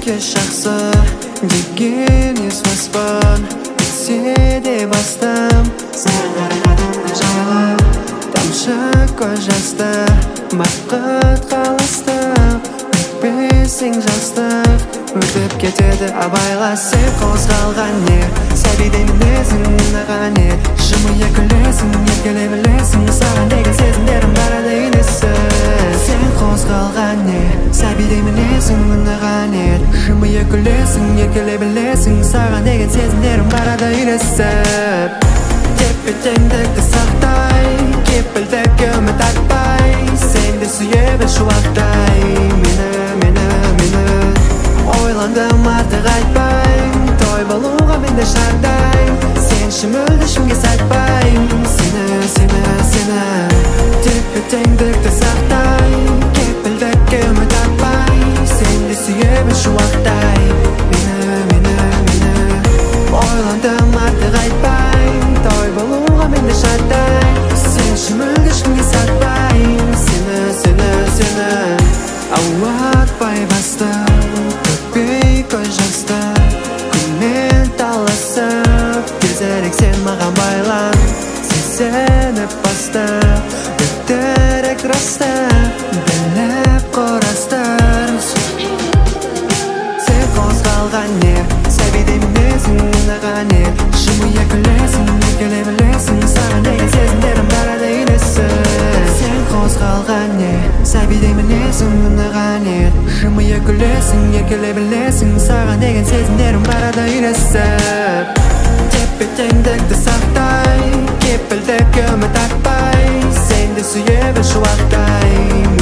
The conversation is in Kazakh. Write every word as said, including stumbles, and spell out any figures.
жақсы деген естімеспін, білсе де бастым саған қарағанымда жайлы тамшы көз жасты бақыт қаластық өтпесең жастық өтіп кетеді абайла сен қозғалған не сәбидей мінезің ұнаған не жымия күлесің еркелей білесің саған деген сезімдерім барады үйлесіп сен қозғалған не сәбидей мінезің ұнаған не жымия күлесің еркелей білесің саған деген сезімдерім барады үйлесіп тепе теңдікті сақтай кепілдік үміт артпай сен де сүйе біл шуақтай мені мені мені ойландым артық айтпай той болуға мен де шардай сен шүмілді шымге сатпай сені сені сені тепе теңдікті сақтай кепілдік үміт артпай сен де сүйе біл шуақтай мені мені мені ойландым артық айтпай той болуға мен де шардай сен шүмілді шымге сатпай сені сені сені ауатпай бастым төкпей көз жасты күнмен таласып тезірек сен маған байлан сезініп басты өтірік расты біліп құрастыр сен қозғалған не сәбидей мінезің ұнаған не жымия күлесің еркелей білесің саған деген сезімдерім барады үйлесіп сен қозғалған не сәбидей мінезің ұнаған не жымия күлесің еркелей білесің саған деген сезімдерім барады үйлесіп тепе теңдікті сақтай кепілдік үміт артпай сен де сүйе біл шуақтай